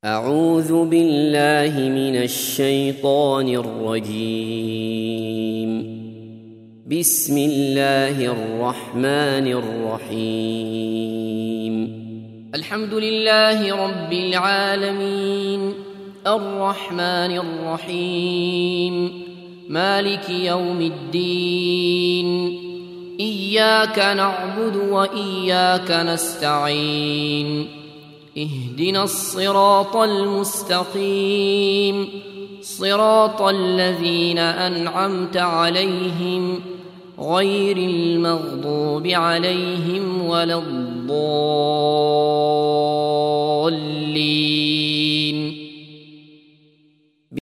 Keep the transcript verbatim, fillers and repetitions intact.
أعوذ بالله من الشيطان الرجيم. بسم الله الرحمن الرحيم. الحمد لله رب العالمين، الرحمن الرحيم، مالك يوم الدين. إياك نعبد وإياك نستعين، اهدنا الصراط المستقيم، صراط الذين أنعمت عليهم غير المغضوب عليهم ولا الضالين.